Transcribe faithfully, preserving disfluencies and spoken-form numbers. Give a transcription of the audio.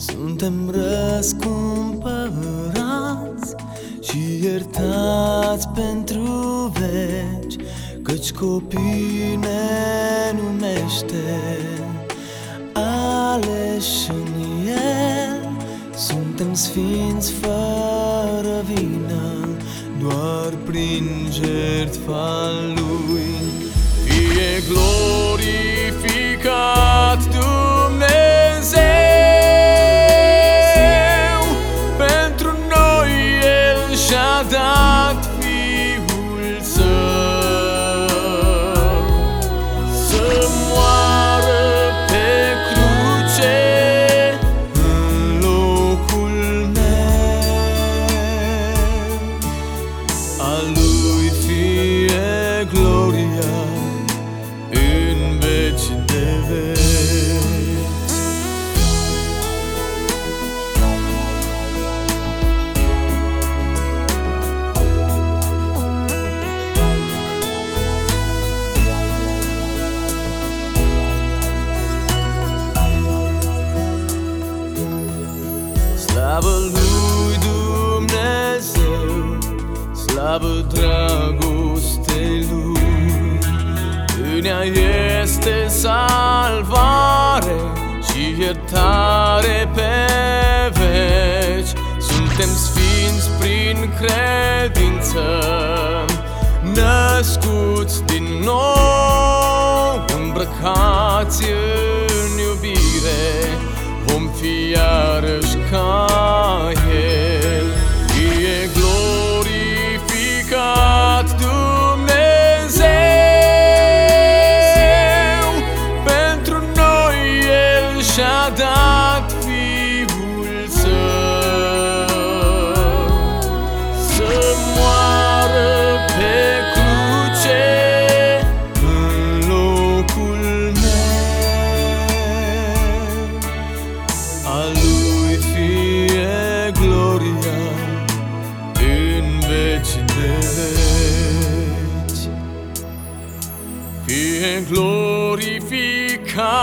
Suntem răscumpărați și iertați pentru veci, căci copii ne numește, aleși în El. Suntem sfinți fără vină, doar prin jertfa Lui. Fie glorificat Dumnezeu, pentru noi El și-a dat Fiul Său să moară pe cruce în locul meu. A Lui fie gloria în veci de veci. Slavă lui Dumnezeu, slavă dragostei Lui. În ea este salvare și iertare pe veci. Suntem sfinți prin credință, născuți din nou, îmbrăcați în iubire, vom fi iarăși ca El. Fie glorificat Dumnezeu, pentru noi El și-a dat Fiul Său să moară pe cruce în locul meu. A Lui fie gloria în veci de veci. Fie glorificat